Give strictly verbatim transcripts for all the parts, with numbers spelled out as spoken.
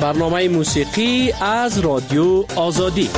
برنامه موسیقی از رادیو آزادی.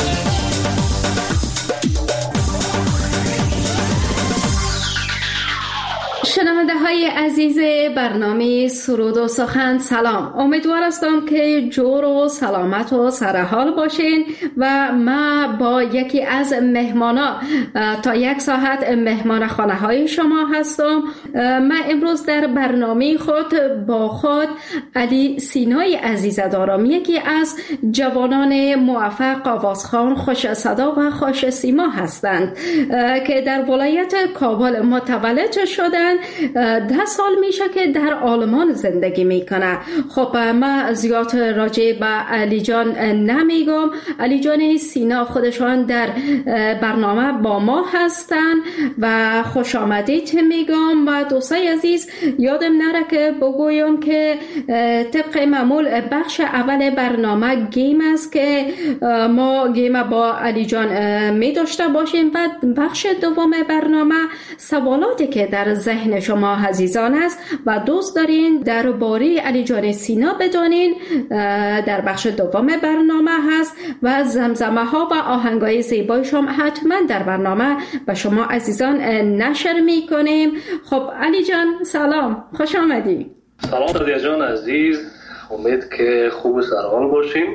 شنونده های عزیز برنامه سرود و سخن، سلام. امیدوار هستم که جور و سلامت و سرحال باشین و ما با یکی از مهمانا تا یک ساعت مهمان خانه های شما هستم. من امروز در برنامه خود با خود علی سینای عزیز دارم، یکی از جوانان موفق آوازخوان، خوش صدا و خوش سیما هستند که در ولایت کابل متولد شدند. ده سال میشه که در آلمان زندگی میکنه. خب من زیاد راجع به علی جان نمیگم. علی جان سینا خودشان در برنامه با ما هستن و خوش آمدید میگم. و دوستای عزیز یادم نره که بگویم که طبق معمول بخش اول برنامه گیم است که ما گیم با علی جان می داشته باشیم و بخش دوم برنامه سوالاتی که در ذهن شما عزیزان است و دوست دارین درباره علی جان سینا بدانین در بخش دوم برنامه هست و زمزمه ها و آهنگای زیبای شما حتما در برنامه به شما عزیزان نشر می کنیم. خب علی جان سلام، خوش آمدی. سلام رضا جان عزیز، امید که خوب و سرحال باشیم.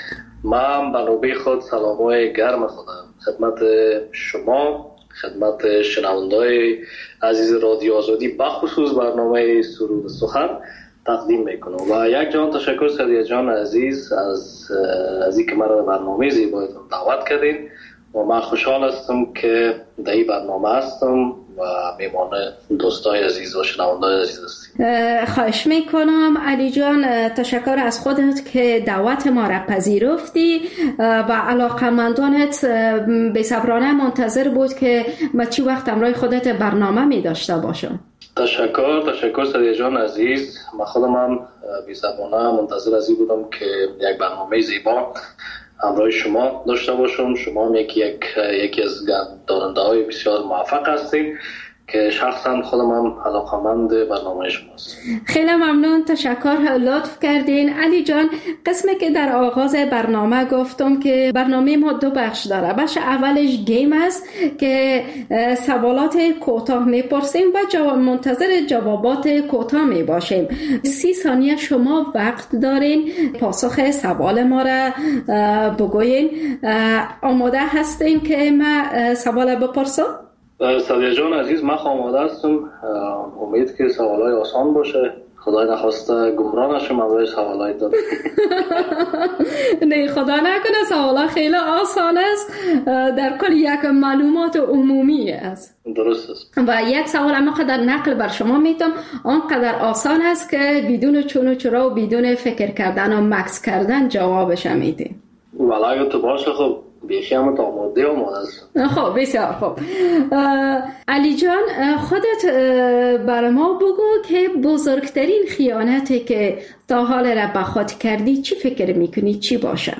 من به نوبه خود سلامای گرم خودم خدمت شما، خدمت شنونده‌های عزیز رادیو آزادی بخصوص برنامه سرود سخن تقدیم میکنم و یک جان تشکر سریع جان عزیز از از اینکه مرا برنامه زیبایتون دعوت کردین و من خوشحال هستم که در این برنامه هستم و میمان دوستای عزیز و شنونده‌های عزیز هستیم. خواهش میکنم علی جان، تشکر از خودت که دعوت ما را پذیرفتی و علاقمندانت بی‌صبرانه منتظر بود که ما چی وقت همراه خودت برنامه می داشته باشم. تشکر تشکر سریع جان عزیز. من خودم هم بی‌صبرانه منتظر از این بودم که یک برنامه زیبا همراه شما داشته باشم. شما هم یکی یک یکی از دارنده های بسیار موفق هستید که شخصا خودم هم علاقه‌مند برنامه شماست. خیلی ممنون، تشکر، لطف کردین. علی جان، قسمی که در آغاز برنامه گفتم که برنامه ما دو بخش داره. بخش اولش گیم است که سوالات کوتاه میپرسیم و جواب منتظر جوابات کوتاه میباشیم. سی ثانیه شما وقت دارین پاسخ سوال ما را بگوین. آماده هستین که من سوال بپرسم؟ سریع جان عزیز، من آماده هستم. امید که سوالای آسان باشه. خدای نخواسته گمراه نشم اولش سوالای دارم. نه خدا نکنه، سوالا خیلی آسان است، در کل یک معلومات عمومی است. درست است. و یک سوال اما قدر نقل بر شما میتونم، آنقدر آسان است که بدون چون و چرا و بدون فکر کردن و مکس کردن جوابش میدیم. ولی تو باشه. خب بیشی همه تا آماده آماده است. خب بسیار خوب. علی جان، خودت بر ما بگو که بزرگترین خیانتی که تا حال را به خود کردی چی فکر میکنی چی باشه؟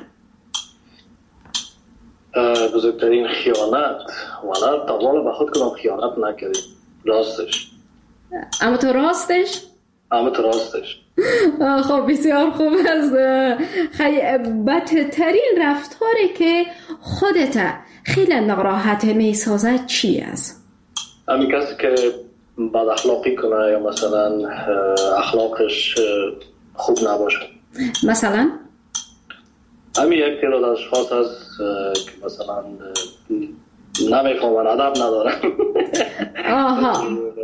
بزرگترین خیانت ولی تا حال به خود کدام خیانت نکردی. راستش. اما تو راستش؟ اما تو راستش. خب بسیار خوب است. خیلی بدترین رفتاری که خودت خیلی ناراحت میسازه چی است؟ همین کسی که بد اخلاقی کنه یا مثلا اخلاقش خوب نباشه. مثلا؟ همین یک تعداد اشخاص هست که مثلا نمیفهمن، ادب ندارن. آها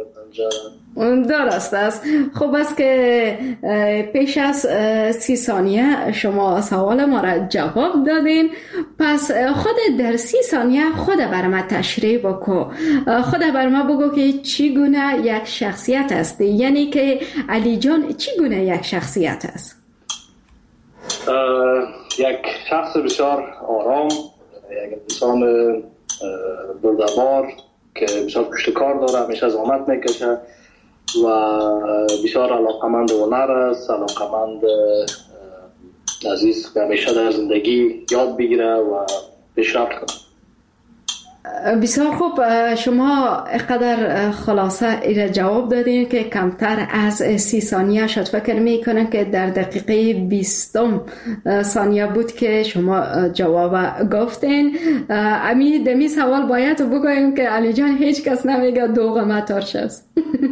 درست است. خوب است که پیش از سی ثانیه شما سوال ما را جواب دادین. پس خود در سی ثانیه خود بر ما تشریح بکو. خود بر ما بگو که چی گونه یک شخصیت است، یعنی که علی جان چی گونه یک شخصیت است؟ یک شخص بسیار آرام، یک انسان بردبار که بسیار پشت کار داره، همیشه زحمت میکشه و بسیار علاقمند هنر است، علاقمند عزیز که همیشه در زندگی یاد بگیره و پیشرفت کنه. بسیار خوب، شما اقدر خلاصه ایره جواب دادین که کمتر از سی ثانیه شد. فکر میکنم که در دقیقه بیستم ثانیه بود که شما جواب گفتین. امی دمی سوال باید بگویم که علی جان هیچ کس نمیگه دوغ متارش است.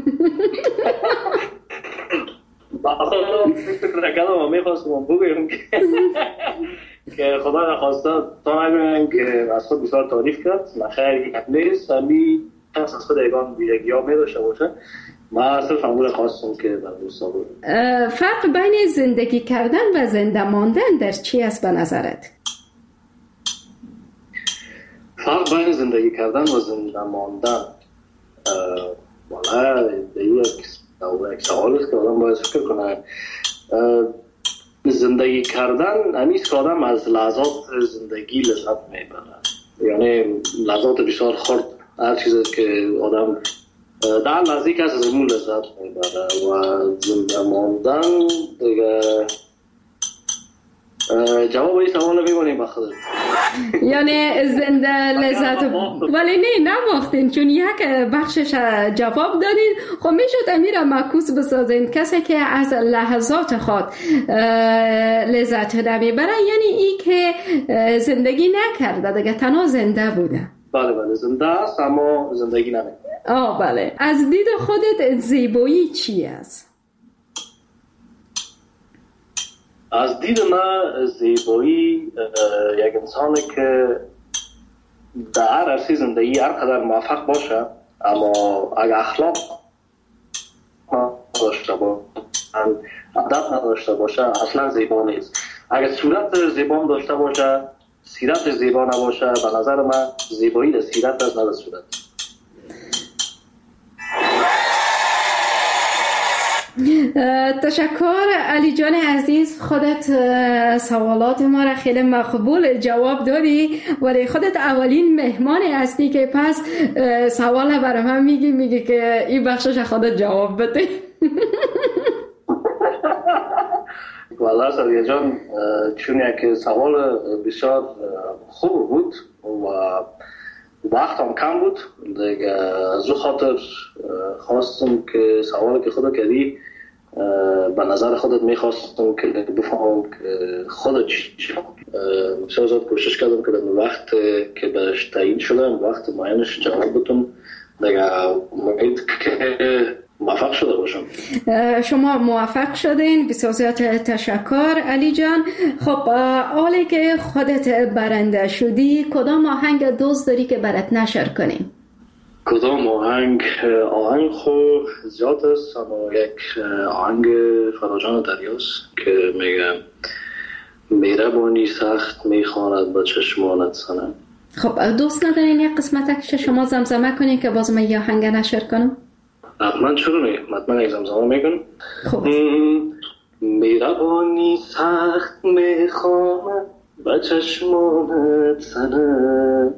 باید فکر کردم میخواستم بگویم که خدا نخواسته تا نگویم که از خود بسیار تعریف کرد. نخیر یک نیست، همی کس از خود ایگان بیرگی ها می داشته باشه. من صرف همون خواستم که در دوستا بود. فرق بین زندگی کردن و زنده ماندن در چی است به نظرت؟ فرق بین زندگی کردن و زنده ماندن والا یک سوال است که آدم باید فکر کنه. زندگی کردن همیست که آدم از لحظات زندگی لذت میبره، یعنی لحظات بسیار خرد، هر چیزی که آدم در لحظه که از زمون لذت میبره. و زنده ماندن دیگه جواب این سوال میبونیم با خودت. یعنی زنده لذت ولی نه نباختین، چون یک بخشش جواب دادین. خب میشد امیر معکوس بسازین، کسی که از لحظات خود لذت نمیبره یعنی ای که زندگی نکرده دیگه، تنها زنده بوده. بله بله زنده است اما زندگی نمیکنه. آه بله. از دید خودت زیبایی چی است؟ از دید من زیبایی یک انسانی که در هر عرصه زندگی هر قدر موفق باشه اما اگر اخلاق نداشته باشه، ادب نداشته باشه، اصلا زیبا نیست. اگر صورت زیبا داشته باشه، سیرت زیبا نباشه، به نظر من زیبایی در سیرت است نه در صورت. تشکر علی جان عزیز، خودت سوالات ما را خیلی مقبول جواب دادی، ولی خودت اولین مهمان هستی که پس سوال برای من میگی میگی که این بخشش خودت جواب بده. والله سریع جان، چون یک سوال بسیار خوب بود و وقت هم کم بود دیگه، از او خاطر خواستم که سوالی که خودت کردی به نظر خودت میخواستم که بفهمم که خودت چی بسیار زیاد کوشش کردم که در وقت که بهش تعیین شدم وقت معینش جواب بدم دیگه. امید که موفق شده باشم. شما موفق شدین، بسیار زیاد تشکر علی جان. خب حالی که خودت برنده شدی، کدام آهنگ دوست داری که برات نشر کنیم؟ کدام آهنگ؟ آهنگ خوب زیاد است اما یک آهنگ فراجان دریاست که میگه مهربانی سخت میخواند با چشمانت سنم. خب دوست ندارین یک قسمت که شما زمزمه کنین که باز من یه آهنگ نشر کنم؟ حتما چرا نی؟ حتما یک زمزمه میکنم. خب مهربانی سخت میخواند با چشمانت سنم،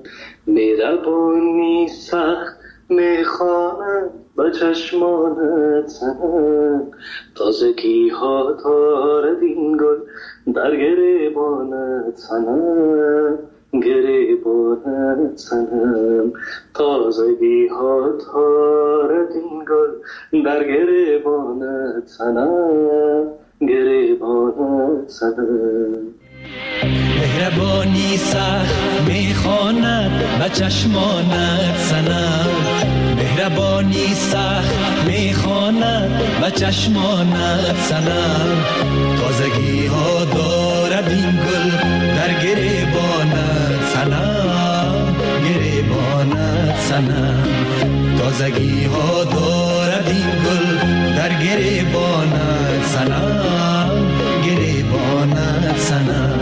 مهربانی سخت میخواند با چشمانت سنم، تازگی ها دارد این گل در گریبانت سنم، گریبانت سنم، تازگی ها دارد این گل در گریبانت سنم، گریبانت سنم. مهربانی سخت میخواند و چشمانت سنم، مهربانی سخت میخواند و چشمانت سنم، تازگی ها دارد این گل در گریبانت سنم، گریبانت سنم، تازگی ها دارد این گل در گریبانت سنم، گریبانت سنم.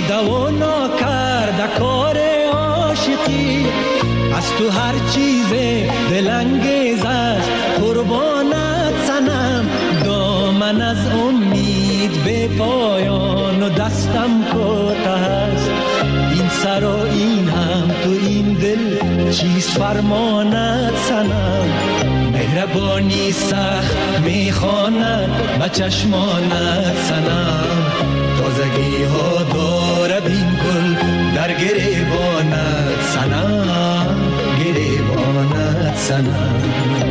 دوانا کرده کار عاشقی، از تو هر چیز دلانگیز است قربانت سنم. دامن از امید به پایان و دستم کوته است، این سر و این هم تو این دل چیست فرمانت سنم. مهربانی سخت میخواند به چشمانت سنم، تازگی ها دارد این گل در گریبانت سنم، گریبانت سنم.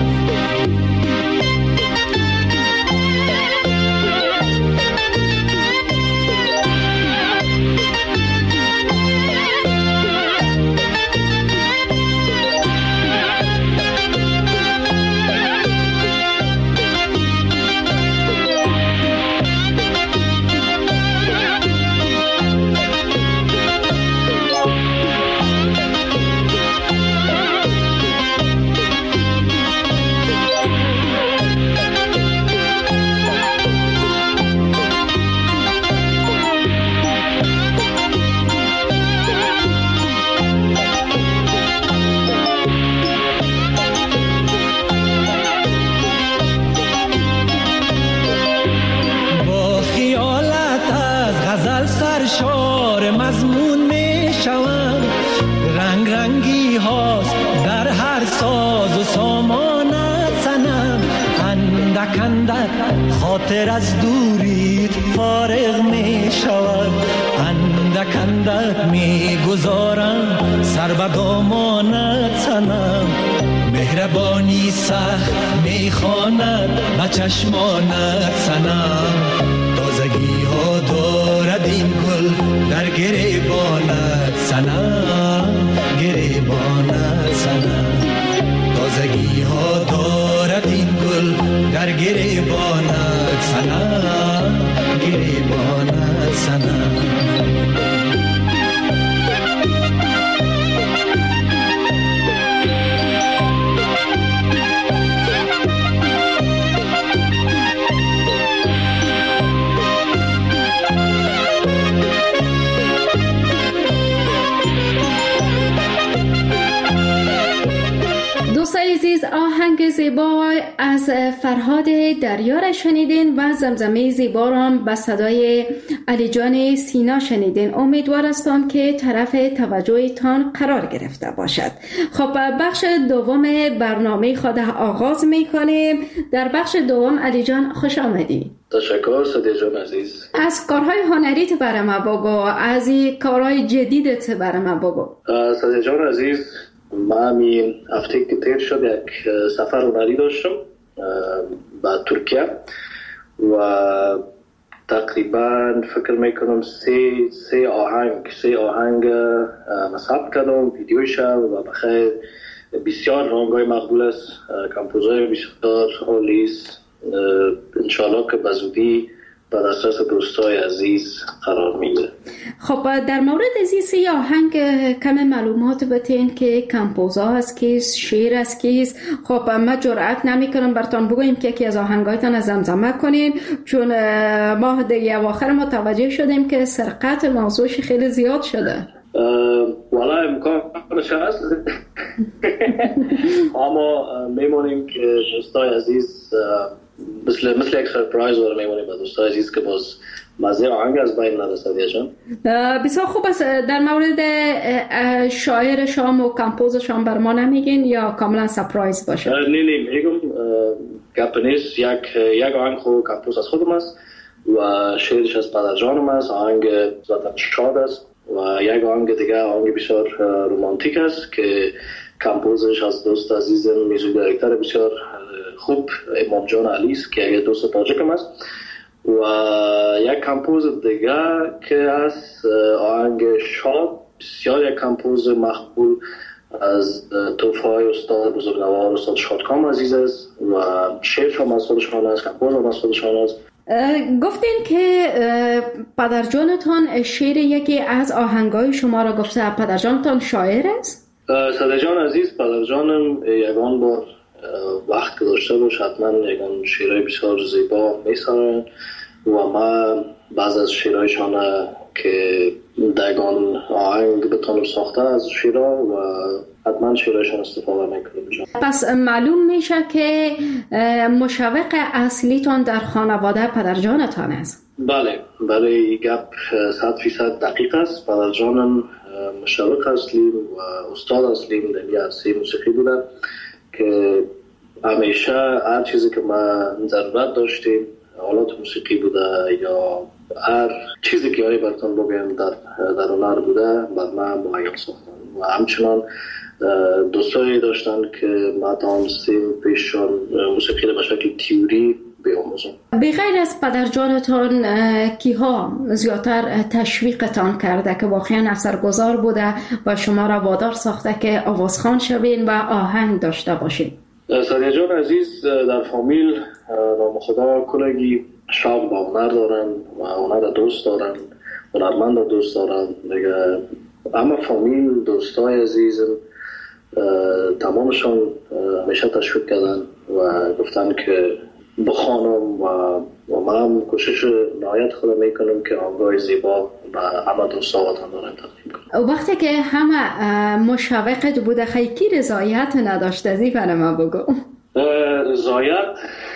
سرشار مضمون می شوم، رنگ رنگی هاست در هر ساز و سامانت سنم. اندک اندک خاطر از دوریت فارغ می شود، اندک اندک می گذارم سر به دامانت سنم. مهربانی سخت می خواند به چشمانت سنم، تازگی ها دارد این گل در گریبانت سنم، گریبانت سنم. تازگی ها دارد این گل در گریبانت سنم، گریبانت سنم. عزیز، آهنگ زیبا از فرهاد دریا را شنیدین و زمزمه زیبا را به صدای علی جان سینا شنیدین. امیدوار هستم که طرف توجهتان قرار گرفته باشد. خب بخش دوم برنامه خود آغاز میکنیم. در بخش دوم علی جان خوش آمدی. تشکر صدیق جان عزیز. از کارهای هنریت برای ما بگو، از این کارهای جدیدت برای ما بگو. صدیق جان عزیز، من همین هفته که تیر شد یک سفر هنری داشتم به ترکیه و تقریبا فکر میکنم سه سه آهنگ سه آهنگ ثبت کردم، ویدیوش و بخیر بسیار رنگای مقبول است، کمپوزای بسیار عالی است. انشالله که بزودی به دسترس دوستای عزیز قرار میده. خب در مورد از این سه آهنگ کم معلومات بتین که کمپوزا است کیست، شعر است کیست. خب ما جرأت نمی کنم براتون بگویم که یکی از آهنگایتان زمزمه کنین، چون ما دیگه اواخر متوجه شدیم که سرقت موضوعش خیلی زیاد شده. والا امکانش هست اما میمونیم که دوستای عزیز مثل مثل یک سرپرایز رو میمونیم به دوستای عزیز که باز مزه آهنگ از بین نره. صدیق جان بسیار خوب است. در مورد شاعر شام و کمپوز شام بر ما نمیگین یا کاملا سرپرایز باشه؟ نه نه میگم گپ نیست. یک یک آهنگ خود کمپوز از خودم است و شعرش از پدر جانم است. آهنگ ذاتاً شاد است و یک آهنگ دیگه آهنگ بسیار رومانتیک است که کمپوزش از دوست عزیزم میوزیک دایرکتور بسیار خوب امام جان علی است که یک دوست تاجیکم است و یک کمپوز دیگه که از آهنگ شاد بسیار یک کمپوز مقبول از توفای استاد بزرگوار استاد شادکام عزیز است و شعرش هم از خودشان است، کمپوز هم از خودشان است. گفتین که پدرجانتان شعر یکی از آهنگای شما را گفته. پدرجانتان شاعر است؟ صدیق جان عزیز، پدرجانم یگان بار وقت گذاشته باش حتما یگان شعرهای بسیار زیبا میسرن و من بعض از شعرهایشان که دگان آهنگ بتونم ساخته از شیرا و حتما شیراشون استفاده میکنم. پس معلوم میشه که مشوق اصلیتون در خانواده پدرجانتان است. بله بله، این گپ صد فیصد دقیق است. پدرجانم مشوق اصلی و استاد اصلی در عرصه موسیقی بوده که همیشه هر چیزی که ما ضرورت داشتیم، آلات موسیقی بوده یا هر چیزی که هایی براتون بگیم در در هنر بوده، بر من مهیا ساختن و همچنان دوستایی داشتن که ما تانستیم پیششان موسیقی رو به شکل تیوری بیاموزم. بغیر از پدرجانتان کیها زیادتر تشویقتان کرده که واقعا اثرگذار بوده و شما را وادار ساخته که آوازخوان شوین و آهنگ داشته باشین؟ سادیه جان عزیز در فامیل نام خدا کلگی شوق با هنر دارن و هنر دوست دارن، هنرمند دوست دارن دیگه. اما فامیل دوستای عزیزم تمامشان همیشه تشویق کردن و گفتن که بخوانم و و من کوشش نهایت خودم میکنم که آهنگای زیبا و همه دوستاواتان دارم تقدیم کنم. وقتی که همه مشوقت بوده خیلی رضایت نداشته زی برای ما بگو. رضایت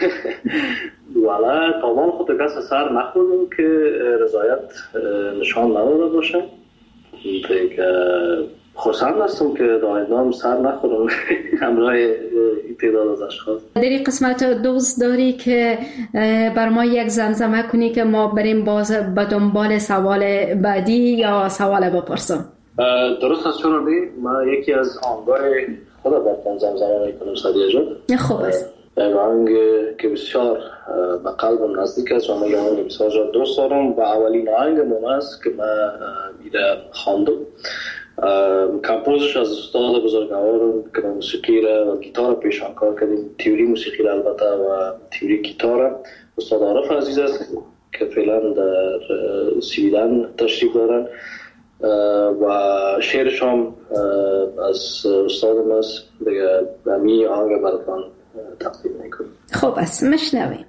ولی تاوان خود کس سر نخوردم که رضایت نشان نداده باشم. دیگه خوشحال هستم که دایدام سر نخورم همراه تعداد از اشخاص. در این قسمت دوست داری که بر ما یک زمزمه کنی که ما بریم باز به دنبال سوال بعدی یا سوال بپرسم؟ درست است چون من یکی از آهنگای خدا براتون زمزمه میکنم سادیه جان. خوب است. یک آهنگ که بسیار به قلبم نزدیک است و من این آهنگ بسیار دوست دارم و اولین آهنگ من است که من میره خواندم. کمپوزش از استاد بزرگوارم که موسیقی را و گیتار پیشان کار کردیم، تیوری موسیقی را البته و تیوری گیتار، استاد عارف عزیز است که فعلا در سویدن تشریف دارن و شعرش هم از استادم است. دیگه همی آهنگ براتون تقدیم میکنم. خوب است، مشنویم.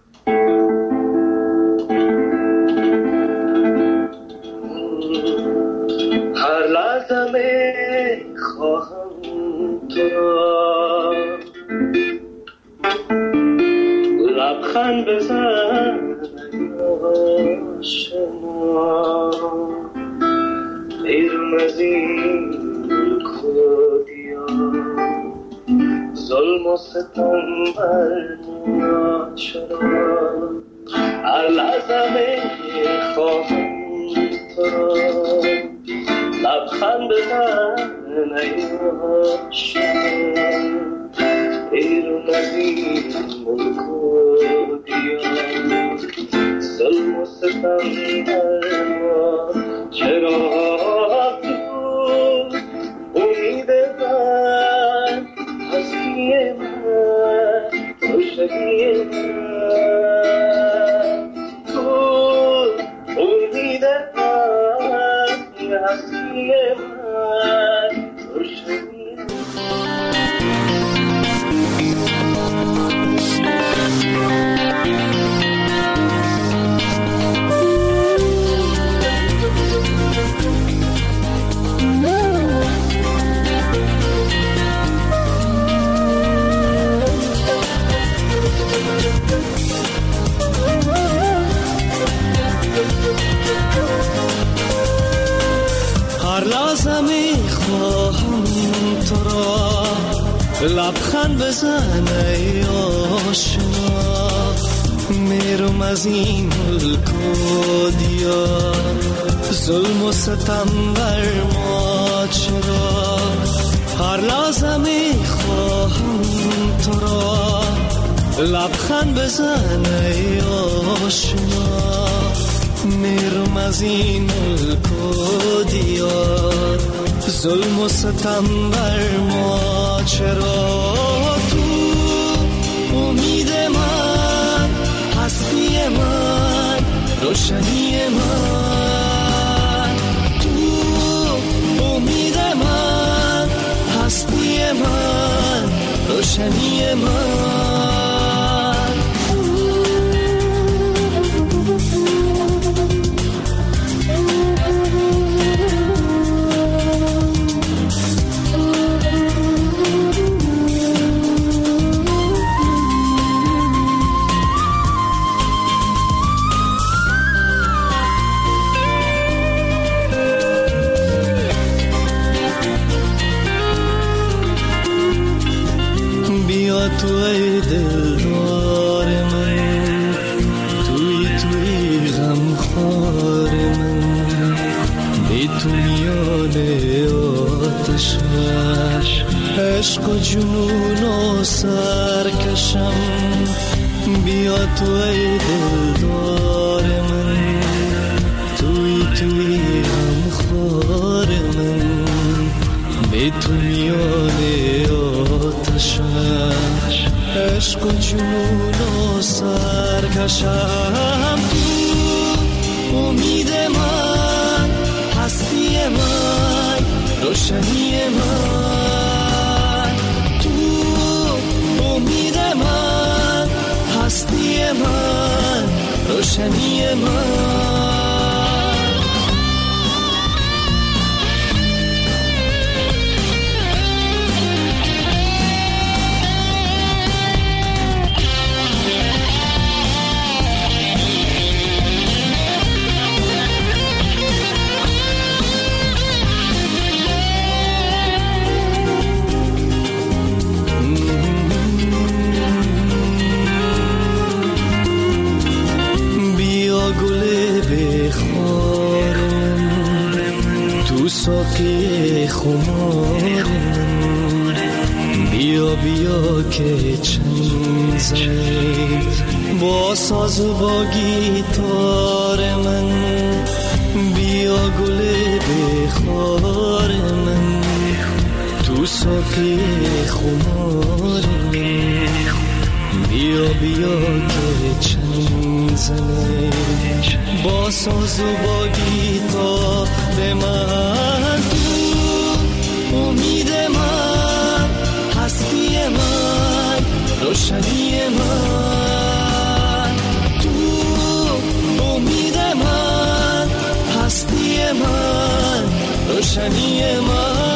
هر لحظه می خواهم تو را لبخند بزن آشنا، بیرون از این کودیا ظلم و ستم بر ما چرا. هر لحظه می خواهم تو را لبخند بزن نیاشم، بیرون از این ملک و دیار ظلم و ستم بر ما چرا. تو امید من، هستی من، روشنی من، تو امید من، هستی من، روشنی من. لبخند بزن ای آشنا، میرم از این ملک و دیار ظلم و ستم بر ما چرا. هر لحظه میخواهم تو را لبخند بزن ای آشنا، میرم از این ملک و دیار ظلم و ستم بر ما چرا. تو امید من، هستی من، روشنی من، تو امید من، هستی من، روشنی من. خار من بی تو میان آتشش عشق و جنون و سرکشم بیا تو ای دلدار من توی توی هم خار من بی تو میان آتشش عشق و جنون و سرکشم تو امید من هستی من روشنی من تو امید من هستی من روشنی من ساقی خمار بیا بیا که چنگ زنی با ساز و با گیتار من بیا گل بخار من تو ساقی خمار من بیا بیا که چنگ زنی با ساز و با گیتار من تو امید من هستی من روشنی من تو امید من هستی من روشنی من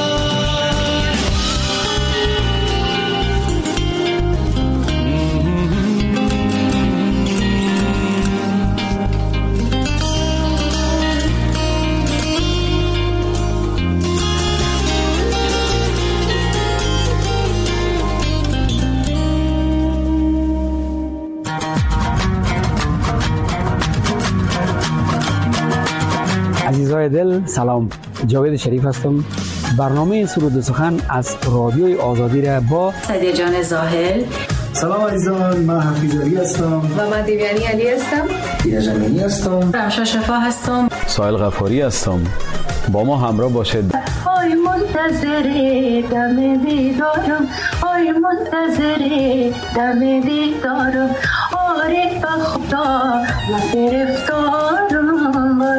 عزیزای دل سلام، جاوید شریف هستم. برنامه سرود و سخن از رادیوی آزادی را با سعدیه جان زاهل. سلام عزیزان، من حفیظ علی هستم و من دیویانی علی هستم. دینا جمینی هستم. رمشا شفا هستم. سایل غفاری هستم. با ما همراه باشید. آی منتظر دم دیدارم، آی منتظر دم دیدارم، آره با خدا گرفتارم.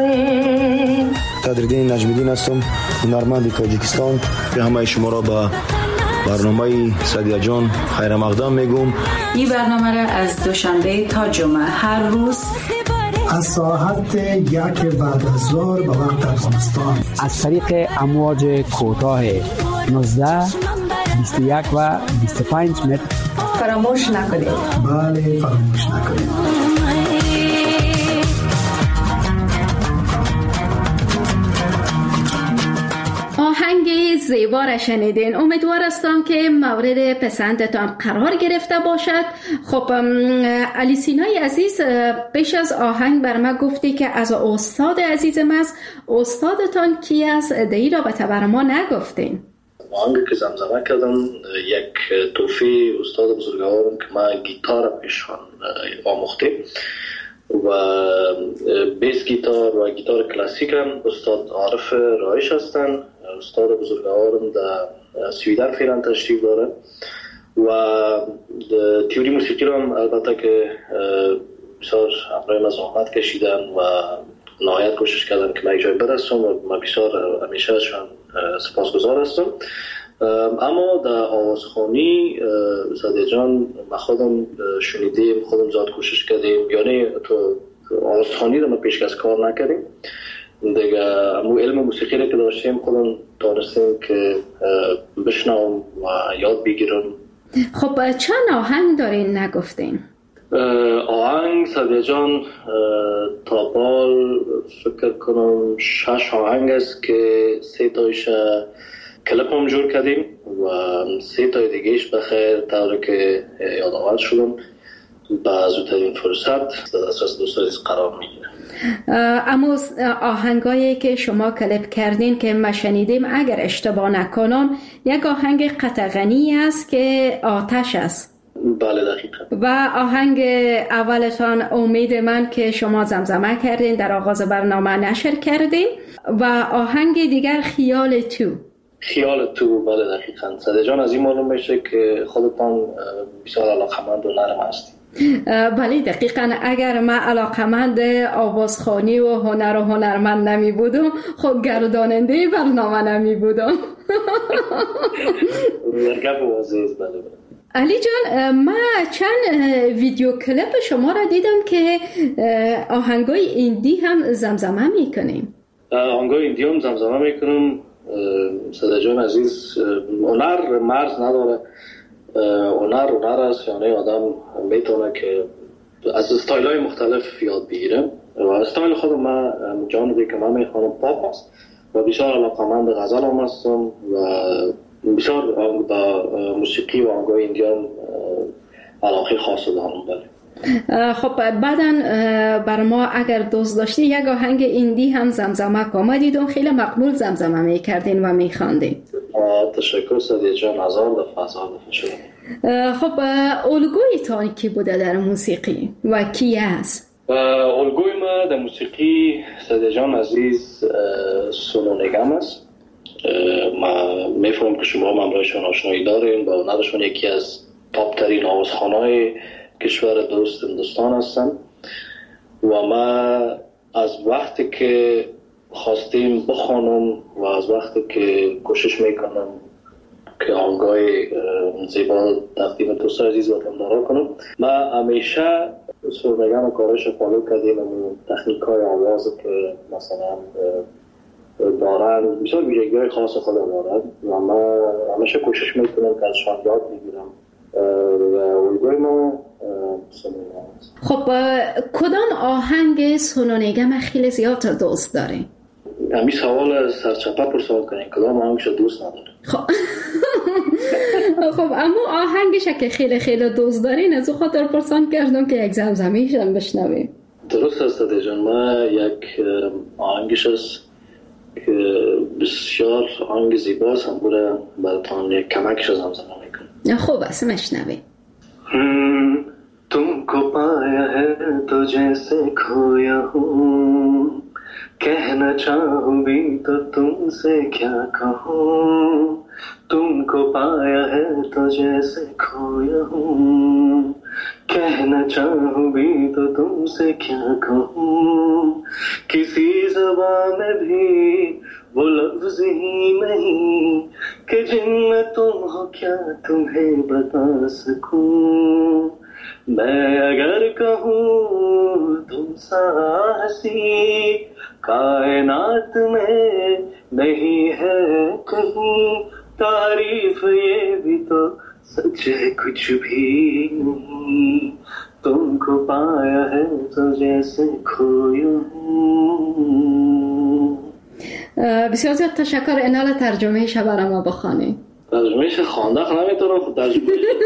قدردین نجمیدین هستم، هنرمند تاجیکستان. به همه شما را به برنامه سعدیه جان خیر مقدم میگم. این برنامه را از دوشنبه تا جمعه هر روز از ساعت یک بعد از ظهر به وقت افغانستان از طریق امواج کوتاه نوزده، بیست و یک و بیست و پنج متر فراموش نکنید. بله فراموش نکنید. آهنگ زیبا را شنیدین. امیدوار هستم که مورد پسندتان قرار گرفته باشد. خب علی سینای عزیز، پیش از آهنگ بر ما گفتی که از استاد عزیزم است. استادتان کی است؟ دی را به بر ما نگفتین. آهنگی که زمزمه کردم یک توفیق استاد بزرگوارم که ما گیتار پیشان آموخته و بیس گیتار و گیتار کلاسیک هم استاد عارف رایش هستن. استاد بزرگوارم در سویدن فعلا تشریف داره و تیوری موسیقی رو هم البته که بسیار همراه ما زحمت کشیدن و نهایت کوشش کردن که من یک جای برسم و من بسیار همیشه ازشان سپاسگزار هستم. اما در آوازخوانی سعدیه جان ما خودم شنیدیم، خودم زیاد کوشش کردیم، یعنی تو آوازخوانی رو ما پیشکش کار نکردیم دیگه. امو علم موسیقی رو که داشتیم خودم دانستیم که بشنوم و یاد بگیرم. خب چند آهنگ دارین نگفتین؟ آهنگ سعدیه جان تا بال فکر کنم شش آهنگ است که سه تایش کلپ هم جور کردیم و سه تای دیگهش بخیر طوری که یادآور شدم به زودترین فرصت در دسترس دوستان قرار میگیره. اما آهنگایی که شما کلیپ کردین که ما شنیدیم اگر اشتباه نکنم یک آهنگ قطغنی است که آتش است. بله دقیقا. و آهنگ اولتان امید من که شما زمزمه کردین در آغاز برنامه نشر کردین و آهنگ دیگر خیال تو. خیال تو بله دقیقا. صدیق جان از این معلوم میشه که خودتان بسیار علاقمند و نرم هستید. بله دقیقا. اگر من علاقمند آوازخوانی و هنر و هنرمند نمی بودم خب گرداننده برنامه نمی بودم. مرگب و عزیز. بله بله. علی جان ما چند ویدیو کلیپ شما را دیدم که آهنگای ایندی هم زمزمه میکنیم. آهنگای ایندی هم زمزمه میکنم. صدیق جان عزیز هنر مرز نداره. هنر هنر است، یعنی آدم میتونه که از استایل های مختلف یاد بگیره و استایل خود من جانبی که من میخوانم پاپ است و بسیار علاقمند غزل هم هستم و بسیار با موسیقی و آهنگای ایندیان علاقه خاص دارم. بله. خب بعداً بر ما اگر دوست داشتی یک آهنگ ایندی هم زمزمه کن. ما دیدم خیلی مقبول زمزمه میکردین و میخواندین. تشکر صدیق جان. هزار دفعه هزار دفعه شده. خب الگویتان کی بوده در موسیقی و کی است؟ الگوی ما در موسیقی صدیق جان عزیز سونو نگم است. ما میفهمم که شما هم همراهشون آشنایی دارین با هنرشون یکی از پاپ ترین آوازخوان‌های کشور دوست هندوستان هستن و ما از وقتی که خواستیم بخوانم و از وقتی که کوشش میکنم که آهنگای زیبا تقدیم دوست عزیز وطندارا کنم، ما همیشه سرمگم و کارش فالو کردیم و تکنیک های آواز که مثلا دارن بسیار ویژگی های خاص خود دارن و ما همیشه کوشش میکنم که ازشان یاد بگیرم و الگوی ما سونونگم است. خب کدام آهنگ سونونگم خیلی زیاد دوست داری؟ همین سوال سرچپه پرسان کنین کدام آهنگش دوست نداره. خب خب اما آهنگش که خیلی خیلی دوست دارین از او خاطر پرسان کردم که یک زمزمیش هم بشنویم. درست است صدیق جان. ما یک آهنگش است که بسیار آهنگ زیباست هم بوده براتان یک کمکش زمزمه میکنم. خوب است مشنویم. तुमको पाया है तो जैसे खोया हूँ कहना चाहूँ भी तो तुमसे क्या कहूँ तुमको पाया है तो जैसे खोया हूँ कहना चाहूँ भी तो तुमसे क्या कहूँ किसी ज़बान में भी वो लफ्ज़ ही नहीं कि जिनमें तुम हो क्या तुम्हें बता सकूं मैं अगर कहूँ तुम सा हंसी कायनात में नहीं है कहीं तारीफ ये भी तो सच है कुछ भी नहीं तुमको पाया है तो जैसे खोया हूँ. بسیار زیاد تشکر. انال ترجمه ش برای ما بخوانی. ترجمه ش خوانده نمیتونم خود ترجمه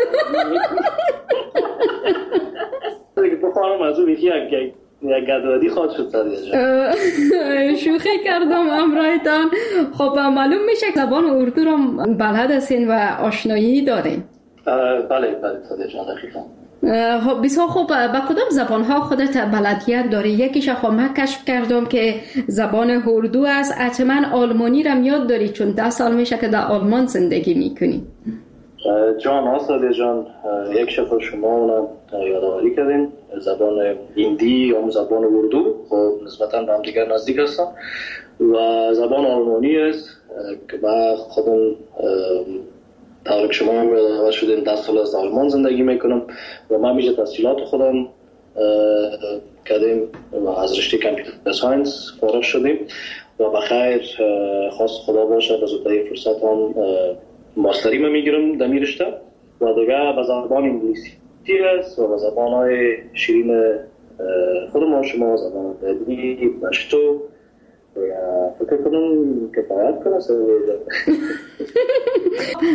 دیگه بخوانم از اون یکی یک گدودی خواهد شد صدیق. شوخی کردم امرایتان. خب معلوم میشه که زبان اردو رو بلد هستین و آشنایی دارین. بله بله صدیق جان دقیقا. خب بسیار خوب. با کدام زبان ها خودت بلدیت داری؟ یکیش خب من کشف کردم که زبان اردو است. حتما آلمانی رو یاد داری چون ده سال میشه که در آلمان زندگی میکنی. جان آساده جان یک شفر شما اونم یادآوری کردین. زبان هندی یا زبان اردو خب نسبتا به هم دیگر نزدیک هستن و زبان آلمانی است که من خودم طور که شما هم یادآور شدین ده سال از آلمان زندگی میکنم و من میشه تحصیلات خودم کردیم و از رشته کامپیوتر ساینس فارغ شدیم و بخیر خواست خدا باشه به زودترین فرصت هم ماستری من میگیرم در می رشته و دیگه به زبان انگلیسی است و به زبانهای شیرین خود ما شما زبان دادی بشتو فکر کنم کفایت کنه.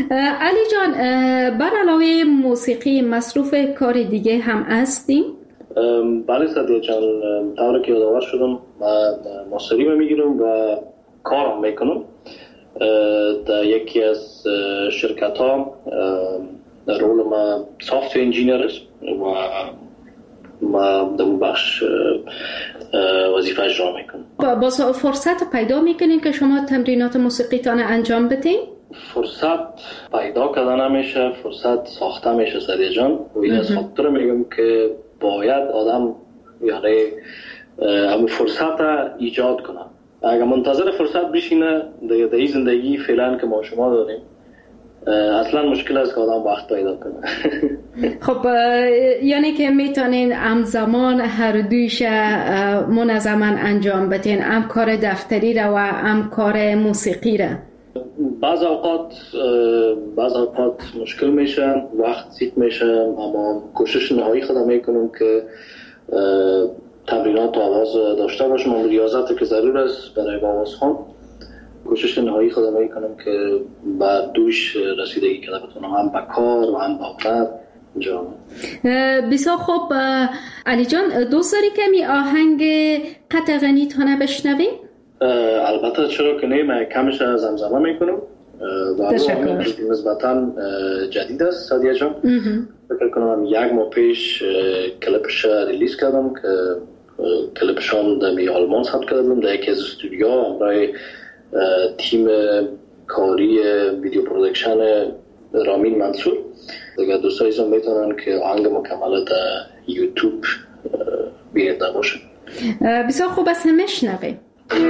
علی جان بر علاوه موسیقی مصروف کار دیگه هم هستیم؟ بله صدیق جان، طوری که یادآور شدم من ماستری میگیرم و کارم میکنم در یکی از شرکت ها. رول ما سافت‌ویر انجینیر است و ما در اون بخش وظیفه اجرا میکنم. با فرصت پیدا میکنین که شما تمرینات موسیقیتان انجام بدین؟ فرصت پیدا کردن نمیشه، فرصت ساخته میشه صدیق جان. و این از خاطر میگم که باید آدم یعنی همون فرصت را ایجاد کنه. اگر منتظر فرصت بشینه در این زندگی فعلا که ما شما داریم اصلا مشکل است که آدم وقت پیدا کنه. خب یعنی که میتونین همزمان هر دویش منظما انجام بدین، هم کار دفتری را و هم کار موسیقی را؟ بعض اوقات بعض اوقات مشکل میشه، وقت زیاد میشه، اما کوشش نهایی خودم میکنم که تمرینات آواز داشته باشم. اما ریاضت که ضرور است برای آواز خوان، کوشش نهایی خودم میکنم که بعد دوش رسیدگی کنم بتونم هم با کار و هم با هنر انجام. بسیار خوب علی جان، دوست داری که می آهنگ قطع غنی تانه بشنویم؟ البته چرا که نه، من کمش زمزمه میکنم و آهنگ نسبتا جدید است صدیق جان. فکر کنم یک ماه پیش کلیپش ریلیز کردم که کلیپشان در می آلمان ثبت کردم در یکی از استودیوها برای تیم کاری ویدیو پرودکشن رامین منصور. دیگه دوستای عزیزم میتونن که آهنگ مکمل در یوتیوب بیننده باشن. بسیار خوب است، میشنویم.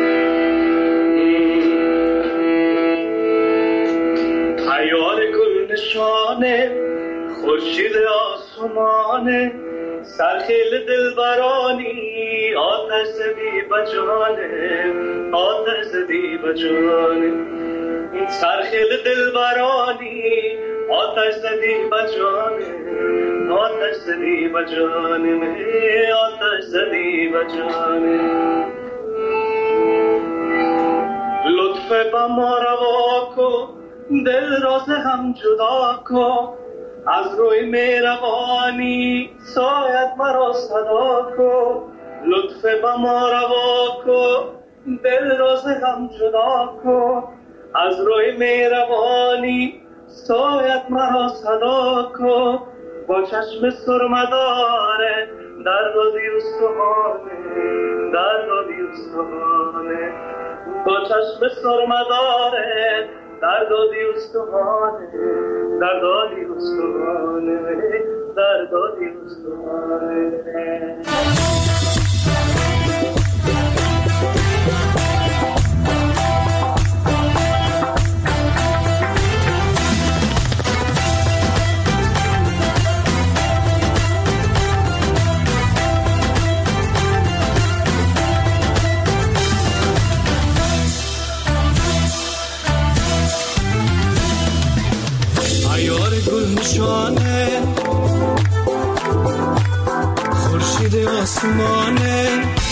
خیال گل نشانه خورشید آسمانه سرخیل دلبرانی آتش زدی بجانه آتش زدی بجانه سرخیل دلبرانی آتش زدی بجانه آتش زدی بجانه آتش زدی بجانه لطف با ما روا کن دل راز هم جدا کن از روی مهربانی سایت مرا صدا کن لطف با ما روا کن دل راز هم جدا کن از روی مهربانی سایت مرا صدا کن با چشم سرمداره در دادی استخانه در دادی استخانه با چشم سرمداره در دادی استخانه در دادی استخانه در دادی استخانه. نشانه خورشید آسمانه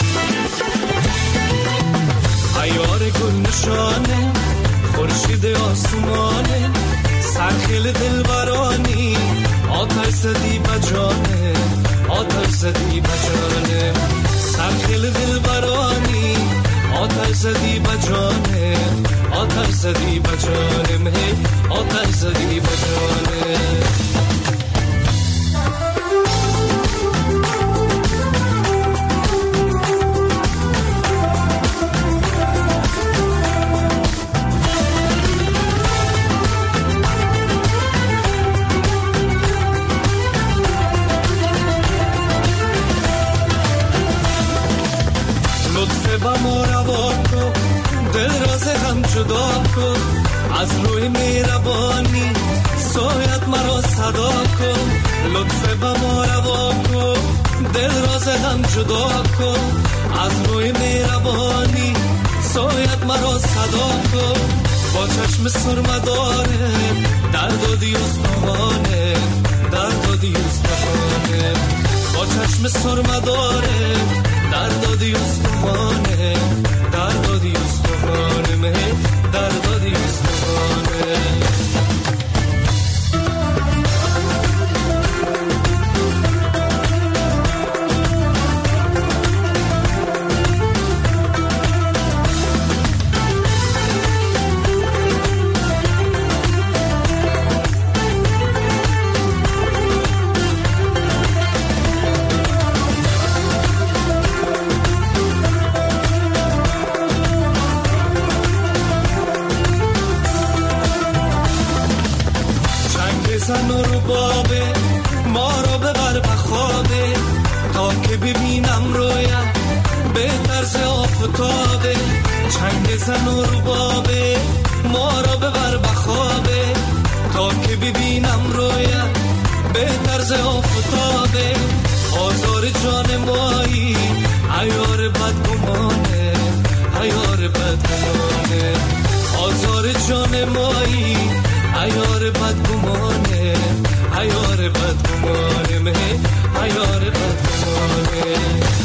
عیار گل نشانه خورشید آسمانه سرخیل دلبرانی آتش زدی بجانه آتش زدی بجانه سرخیل دلبرانی آتش زدی بجانه آتش زدی بجانه مه آتش زدی بجانه. لطف با ما روا کن دل راز هم جدا کن از روی مهربانی سایت مرا صدا کن لطف با ما روا کن دل راز هم جدا کن از روی مهربانی سایت مرا صدا کن با چشم سرمداره در دادی استخانه در دادی استخانه با چشم سرمداره در دادی استخانه در دادی استخانه مه در دادی استخانه. بزن و ربابه ما را ببر بخوابه تا که ببینم رویت به طرز آفتابه آزار جان مایی عیار بدگمانه عیار بدگمانه آزار جان مایی عیار بدگمانه عیار بدگمانه مه عیار بدگمانه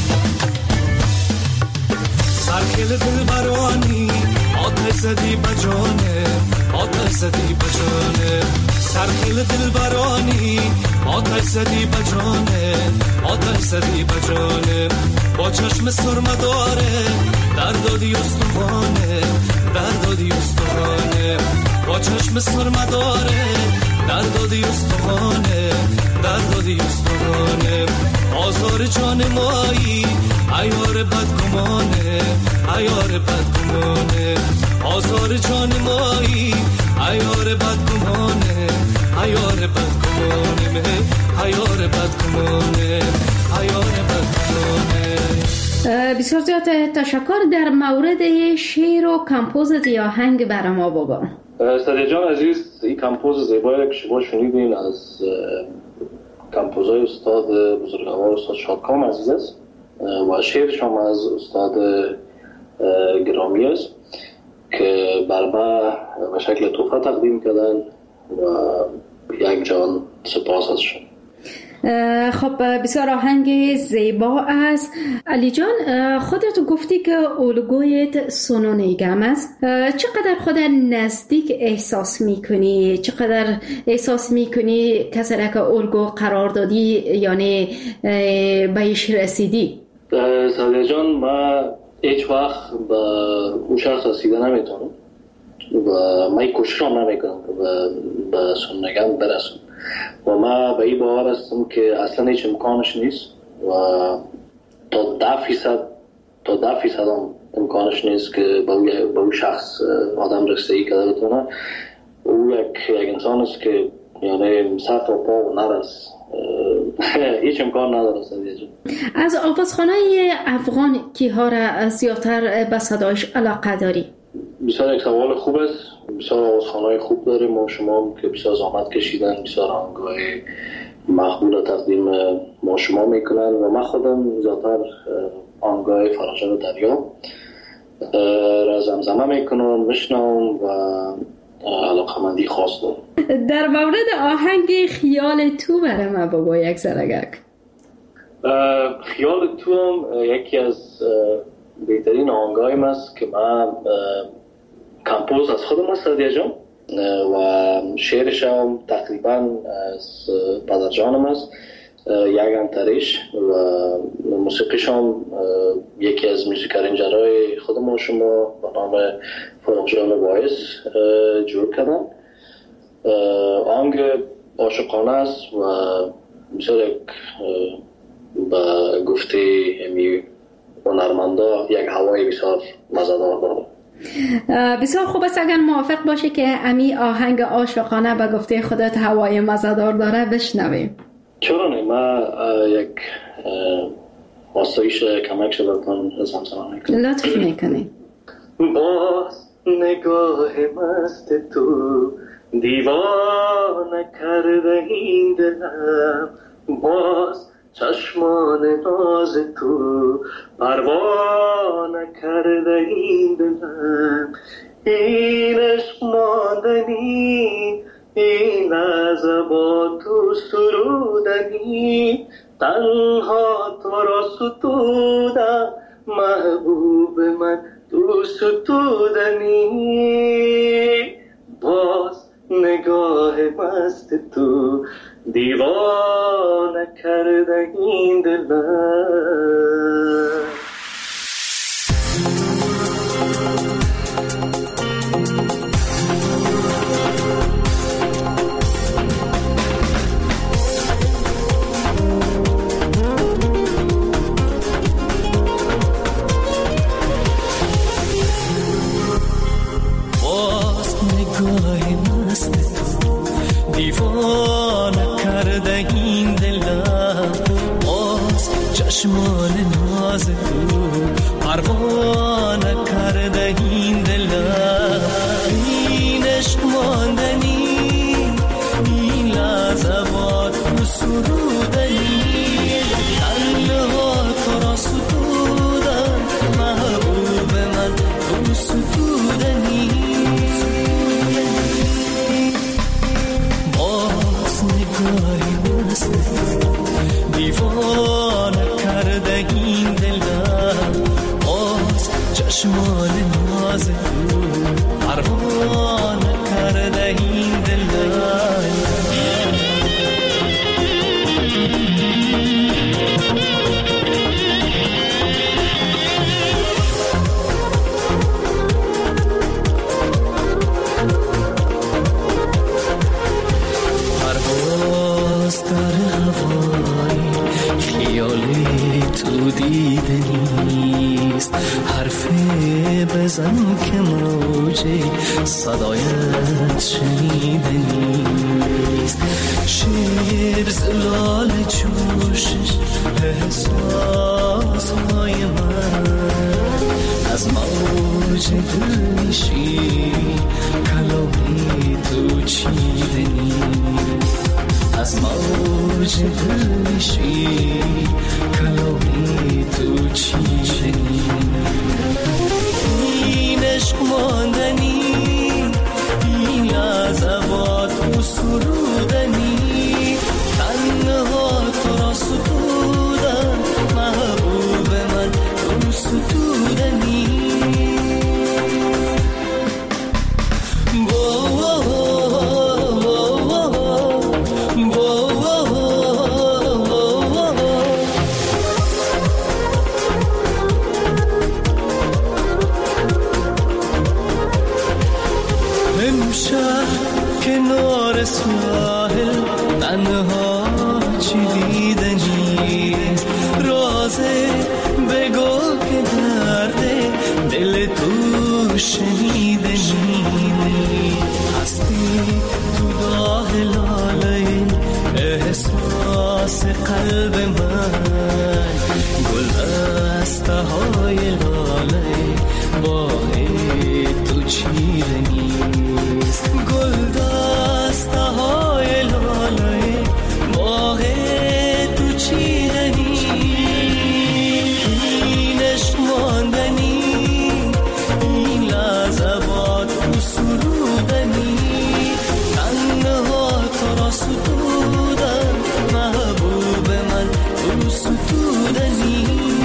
سرخیل دل برانی آتش زدی بجانه آتش زدی بجانه سرخیل دل برانی آتش زدی بجانه آتش زدی بجانه با چشم سرمه داره در دادی استوانه در دادی استوانه با چشم سرمه داره در دادی استوانه در دادی استوانه آزار جان مایی عیار بدگمانه عیار بدگمانه آزار جان مایی عیار بدگمانه عیار بدگمانه عیار بدگمانه عیار بدگمانه. بسیار زیاد تشکر. در مورد شعر و کمپوز آهنگ برای ما بگو. سادیا جان عزیز، این کمپوز زیبایی که شما شنیدین از کمپوزای استاد بزرگوار استاد شادکام عزیز است و شعرش هم از استاد گرامی است که بر ما به شکل تحفه تقدیم کردن و یک جان سپاس ازشون. خب بسیار آهنگ زیبا است. علی جان، خودت گفتی که الگویت سونو نیگم است. چقدر خودت نزدیک احساس میکنی؟ چقدر احساس میکنی کسی را که الگو قرار دادی یعنی بهش رسیدی؟ سادیا جان، ما هیچ وقت به اون شخص رسیده نمیتونم و من کوشش هم نمیکنم که به سونو نیگم برسم و ما به این باور هستم که اصلا هیچ امکانش نیست و تا ده فیصد تا ده فیصد هم امکانش نیست که به اون شخص آدم رسیدگی کرده بتونه. او یک یک انسان است که یعنی سر تا پا و نرس هیچ امکان نداره. از آوازخانه افغان کیها را زیادتر به صدایش علاقه داری؟ بسیار یک سوال خوب است. بسیار آوازخانه‌های خوب داریم ما شما که بسیار زحمت کشیدن، بسیار آهنگ‌های مقبول تقدیم ما شما میکنن و من خودم زیادتر آهنگ‌های فرجان دریا را زمزمه میکنم، میشنوم و علاقه‌مندی خاص دارم. در مورد آهنگ خیال تو برای ما بگو یک ذره. خیال تو هم یکی از بهترین آهنگایم است که من کمپوز از خودم است سادیا جان و شعرش هم تقریبا از پدر جانم است، یک انتریش و موسیقیش هم یکی از موسیقارنجرهای خودم شما به نام فرخجان وایس جور کردن. آهنگ عاشقانه است و بسیار یک به گفته امی هنرمندا یک هوای بسیار مزه‌دار داره. بسیار خوب است اگر موافق باشه که امی آهنگ عاشقانه به گفته خودت هوای مزه‌دار داره بشنویم. چرا نه؟ من یک آسایش کمک شدتان زمزمه میکنم. لطف میکنی. باز نگاه مست تو دیوانه کرده این دلم، باز چشمان ناز تو پروانه کرده این دلم، این عشق ماندنی این لحظه با تو سرودنی، تنها تو را ستودم محبوب من تو ستودنی، باز نگاه مست تو دیوانه کرده این دلم. دیوانه کرده این دلم، باز چشمان ناز تو پروا نکرده این دلم، این عشق ماندنی، این لحظات و سرودنی، تنها تو را ستودن محبوب من، تو ستودنی. باز نگاهی مست دیوانه کرده این دلم، باز چشمان ناز تو پروانه کرده این دلم. پرواز در هوای خیالی تو دیده نیست، حرفی بزن که موجه صدایت شنیده نیست. شیر زلال جوشش احساس های من، از موج دلشی کلامی تو چیده نیست، از موج دلشی کلامی تو چیده نیست. این عشق ماندنی، این لحظات و سرودنی، تنها تو را ستودن محبوب من، تو ستودنی. کنار ساحل تنها چی دیده نیست، رازه بگو که درده دل تو شنیده نیست. هستی تو داغ لاله احساس قلب من، گل دسته های لاله باه تو چیده نیست، گل دسته های لاله باه تو چیده نیست. این عشق ماندنی، این لحظات و سرودنی، تنها تو را ستودن محبوب من، تو ستودنی.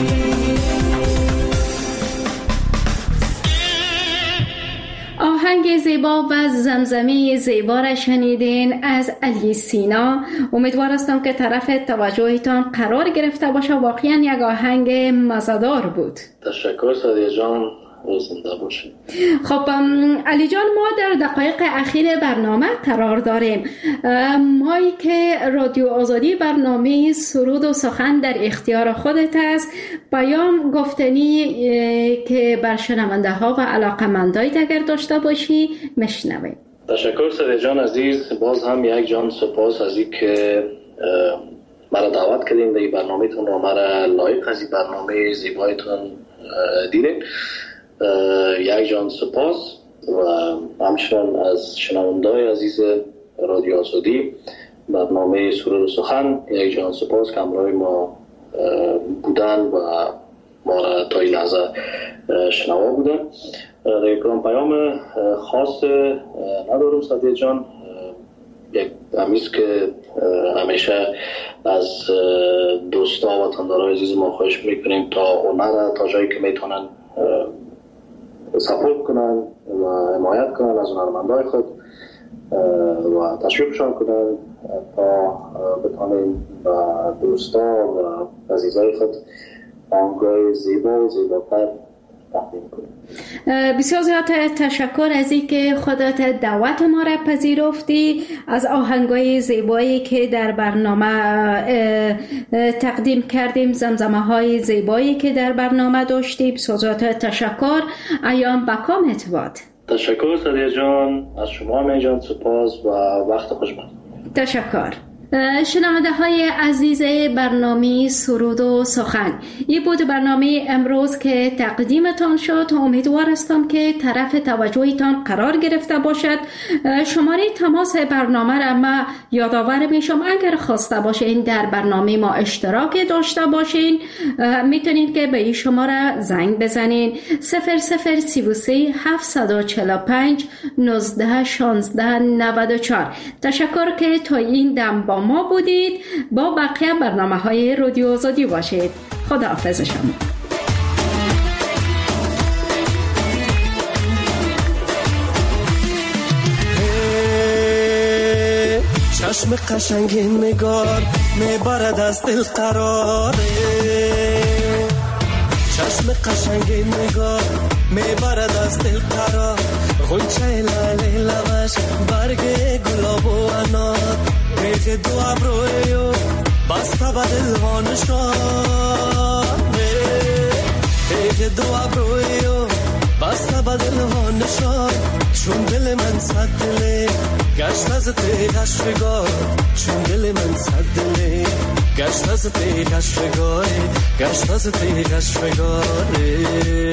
آهنگ زیبا و زمزمه زیبا را شنیدین از علی سینا. امیدوار هستم که طرف توجهتان قرار گرفته باشه. واقعا یک آهنگ مزه‌دار بود. تشکر سادیا جان، زنده باشید. خب علی جان، ما در دقایق اخیر برنامه قرار داریم. مایی که رادیو آزادی برنامه سرود و سخن در اختیار خودت است، پیام گفتنی که بر شنونده ها و علاقمندایت اگر داشته باشی مشنویم. تشکر سادیا جان عزیز، باز هم یک جان سپاس از این که مرا دعوت کردین در این برنامه‌تون و مرا لایق از این برنامه زیبایتون دیدین. یک جان سپاس و همچنان از شنونده‌های عزیز رادیو آزادی برنامه سرود و سخن یک جان سپاس که همراه ما بودن و ما را تا این لحظه شنوا بودن. در یک پیام خاص ندارم سادیا جان، یک همیست که همیشه از دوستا و وطندارای عزیز ما خواهش میکنیم تا هنر تا جایی که میتونن سپورت کنن و حمایت کنن از هنرمندای خود و تشویقشان کنن تا بتونیم و دوستا و عزیزای خود آهنگای زیبا و زیباتر تقدیم کنیم. بسیار زیاد تشکر از این که خودت دعوت ما را پذیرفتی، از آهنگای زیبایی که در برنامه تقدیم کردیم، زمزمه های زیبایی که در برنامه داشتیم. بسیار زیاد تشکر. ایام بکامت باد. تشکر سادیا جان، از شما می جان سپاس و وقت خوش باد. تشکر. شنونده های عزیز برنامه سرود و سخن، این بود برنامه امروز که تقدیمتان شد. امیدوار هستم که طرف توجهتان قرار گرفته باشد. شماره تماس برنامه را ما یادآور میشم، اگر خواسته باشین در برنامه ما اشتراک داشته باشین میتونید که به این شماره زنگ بزنین صفر صفر سی و سه هفتصد و چهل و پنج نوزده شانزده نود و چهار. تشکر که تا این دم با ما بودید. با بقیه برنامه های رادیو آزادی باشید. خداحافظ شما. چشم قشنگ نگار میبرد از دل قراره، چشم قشنگ نگار میبرد از دل قرار، غنچه لاله لبش برگ گلاب و انار، ریخ دو ابرویو بسته به دل ها نشانه، ریخ دو ابرویو بسته به دل ها نشان، چون دل من صد دله گشت از تیغش فگار، چون دل من صد دله گشت از تیغش فگار، گشت از تیغش فگاره.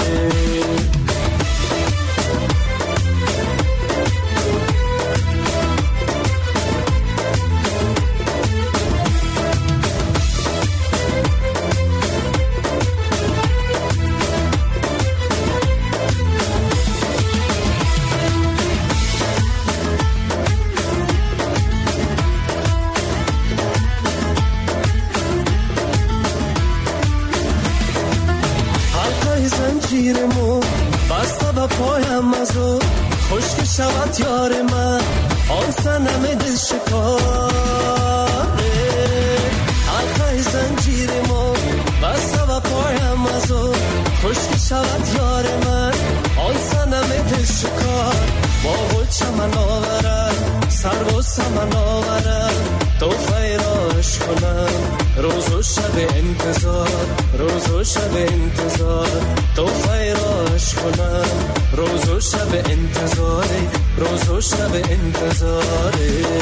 زنجیرمو بسته به پایم ازو، خشک شود یار من آن سنم دل شکاره، حلقه زنجیرمو بسته به پایم ازو، خشک شود یار من آن سنم دل شکار، با گل چمن آورم سر و سمن آورم، تو فیراش کنم روز و شب انتظار، روز و شب انتظار، تو فیراش کنم روز و شب انتظار، روز و شب انتظار.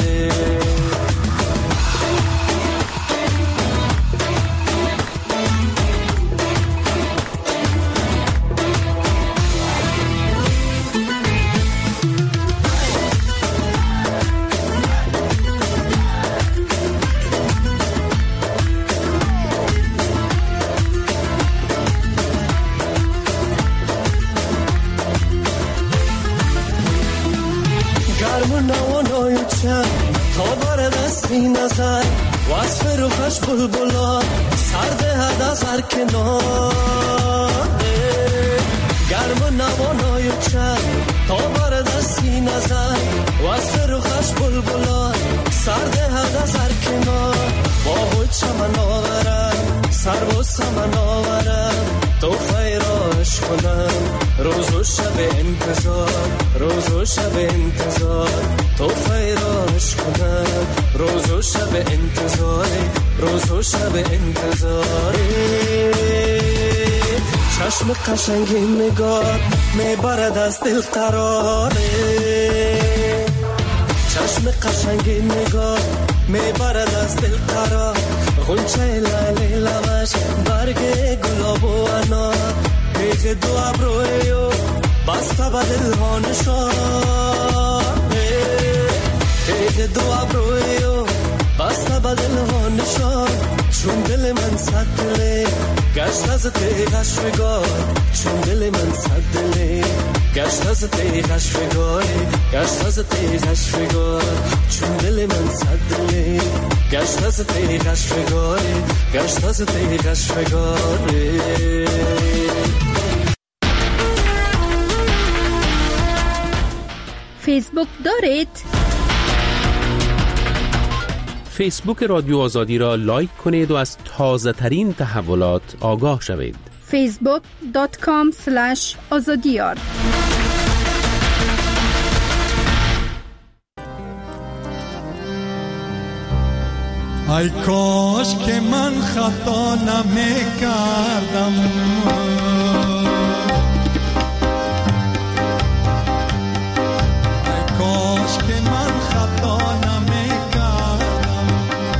تا بارد از این نظر وصف روخش بلبلان سرده هد از هر کناره، گرم و نوانای چند تا بارد از این نظر وصف روخش بلبلان سرده هد از هر کنار، با گل چمن آورم سر و سمن آورم، تو فیراش کنم روز و شب انتظار، روز و شب انتظار، تو فیراش کنم روز و شب انتظار، روز و شب انتظار. چشم قشنگ نگار میبرد از دل قراره، چشم قشنگ نگار میبرد از دل قرار، غنچه لاله لبش برگ گلاب و انار، ریخ دو ابرویو بسته به دل ها نشانه، ریخ دو ابرویو بسته به دل ها نشان، چون دل من صد دله گشت از تیغش فگار، چون دل من صد دله گشت از تیغش فگار، گشت از تیغش فگار، چون دل من صد دله گشت از تیغش فگار، گشت از تیغش فگار. فیسبوک دارید؟ فیسبوک رادیو آزادی را لایک کنید و از تازه ترین تحولات آگاه شوید. فیسبوک دات کام اسلش آزادیار. ای کاش که من خطا نمی کردم، ای کاش که من خطا نمی کردم،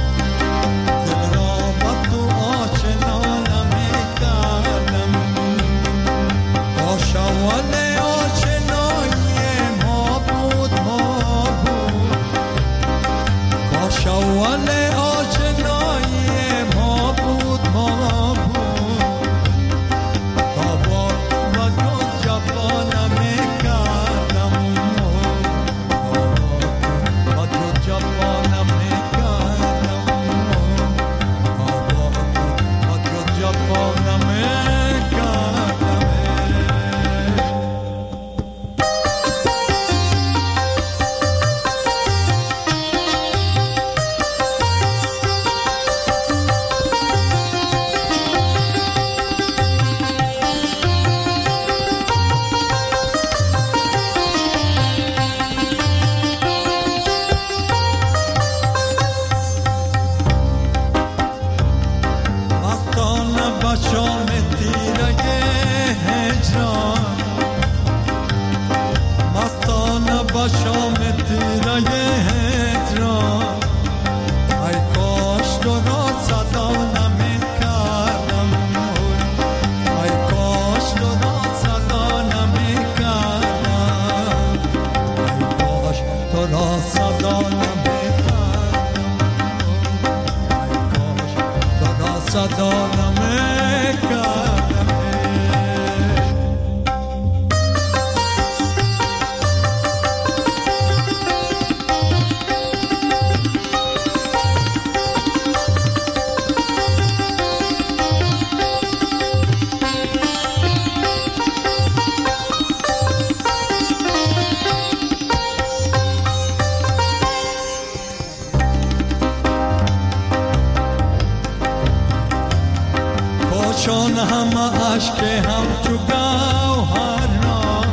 اشک همچو گوهران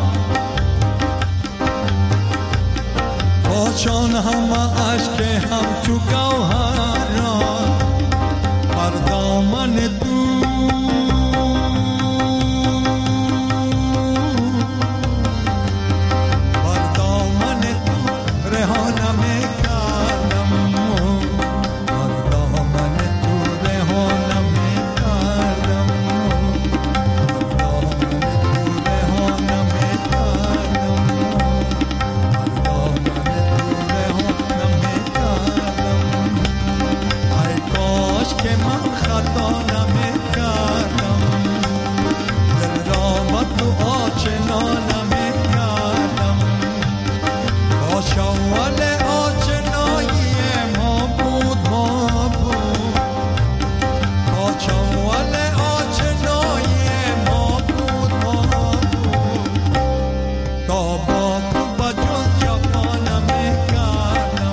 پاچان همه اشک همچو گوهران بر دامن تو بر دامن تو رها نمی‌کردم بر دامن تو رها نمی‌کردم بر دامن تو رها نمی‌کردم ای کاش که من خطا نمی‌کردم دل را با تو آشنا نمی‌کردم کاش اول آشنایی ما بود ما بود کاش اول آشنایی ما بود ما بود تا با تو با جز جفا نمی‌کردم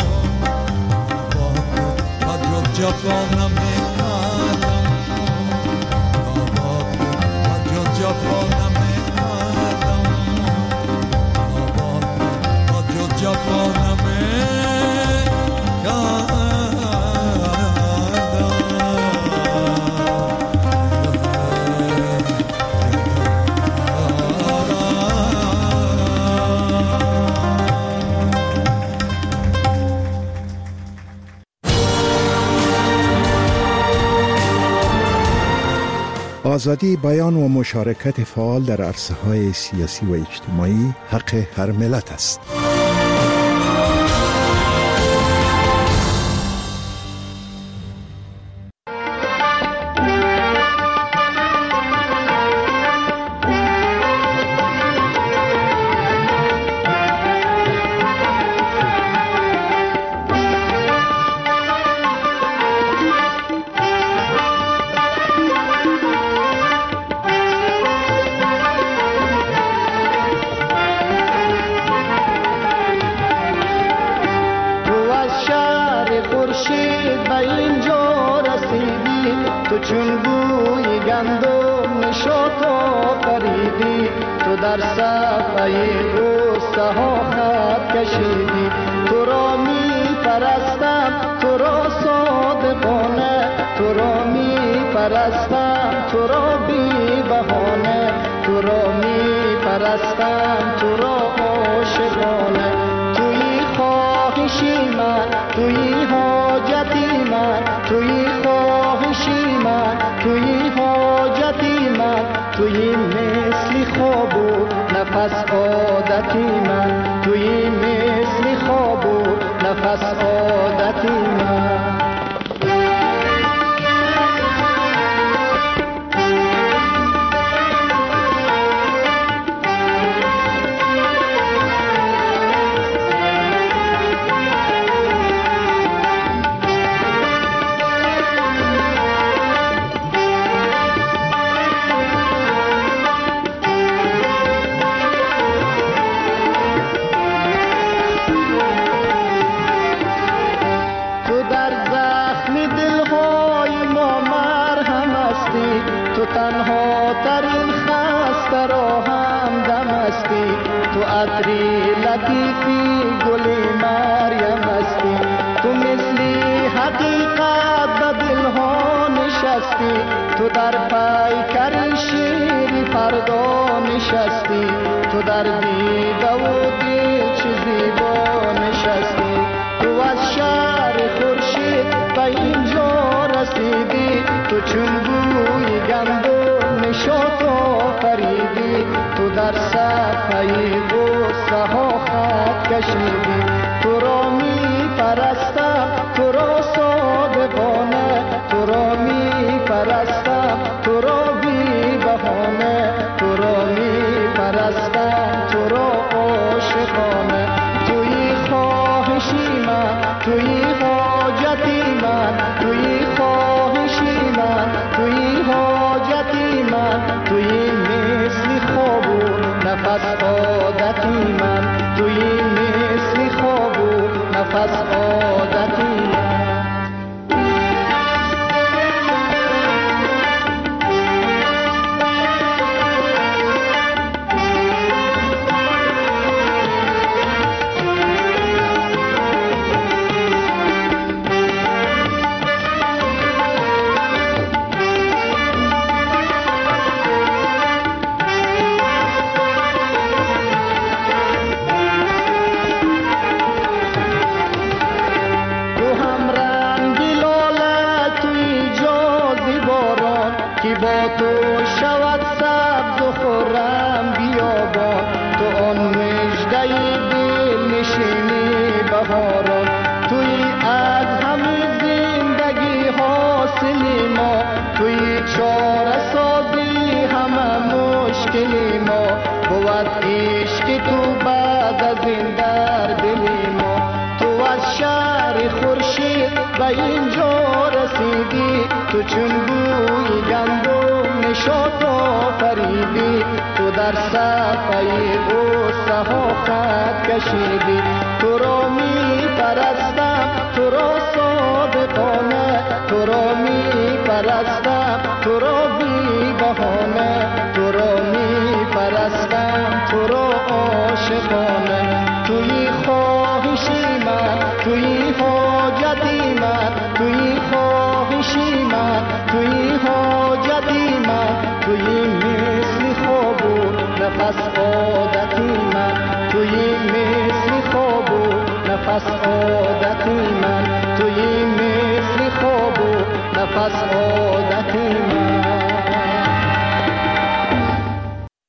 با تو با جز جفا نمی‌کردم با تو با جز جفا نمی‌کردم با جز جفا نمی‌کردم آزادی بیان و مشارکت فعال در عرصه‌های سیاسی و اجتماعی حق هر ملت است. دل ما بود عشق تو بعد از این در دل ما. تو از شهر خورشید به اینجا رسیدی، تو چون بوی گندم نشاط آفریدی، تو در صفحه غصه ها خط کشیدی. تو را می پرستم تو را صادقانه، تو را می پرستم تو را بی بهانه، تو را می پرستم تو را عاشقانه. توی خواهشی من توی حاجتی من، توی خواهشی من توی حاجتی من، توی مثل خواب و نفس عادتی من، توی مثل خواب و نفس عادتی من، توی مثل خواب و نفس عادتی